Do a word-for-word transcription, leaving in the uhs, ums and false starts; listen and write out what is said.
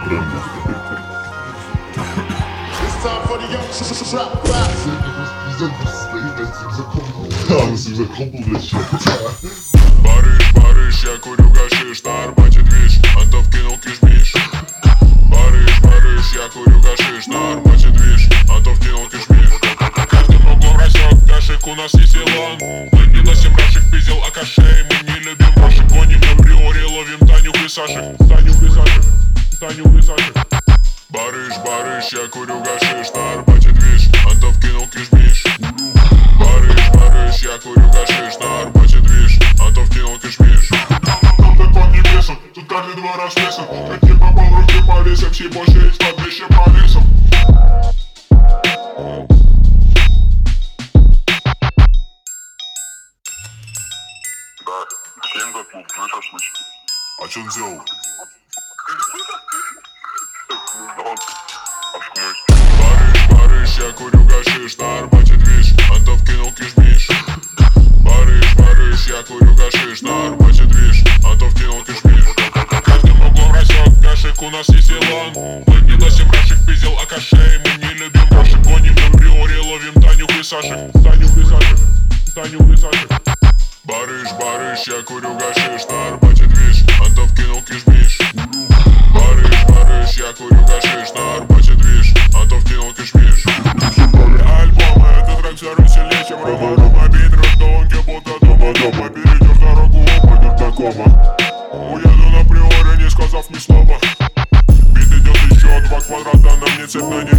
тренды. Да, мы с рюкзаком был, блядь, чё. Барыш, барыш, я курю гашиш, на Арбате движ, Антов кинул кишмиш. Барыш, барыш, я курю гашиш, на Арбате движ, Антов кинул кишмиш. Каждым углом растет гашик, у нас есть Илон. Мы не носим рашек, пиздел акашей. Мы не любим ваших, гоним на приоре, ловим Танюх и Сашек. Танюх и Сашек, Танюх и Сашек. Барыш, барыш, я курю гашиш, на Арбате движ, Антов кинул кишмиш. Барыш, барыш, я курю гашиш, на Арбате движ, Антов кинул кишмиш. Там такой не весом, тут каждый два раз весом. Какие попал, руки повесят, все больше есть под вещи по весам. Да, всем готов, на шашлык. А чё он сделал? Барыш, барыш, я курю гашиш, на Арбате движ, Антов кинул кишмиш. Барыш, барыш, я курю гашиш, на Арбате движ, Антов кинул кишмиш. Каждым углом растет гашик, у нас есть Илон. Мы не носим рашек, пиздел акашей. Мы не любим ваших, гоним на приоре, ловим Танюх и Сашек. Танюх и Сашек, Танюх и Сашек. Барыш, барыш, я курю гашиш, на Арбате движ, Антов кинул кишмиш. Барыш, барыш, я курю гашиш, на Арбате движ, Антов кинул кишмиш. Альбомы, этот трек все веселее, чем рома-рома. Бит растонки, будто дома-дома. Перейдешь дорогу, упадешь до кома. Уеду на приоре, не сказав ни слова. Бит идет еще два квадрата, на мне цепь, на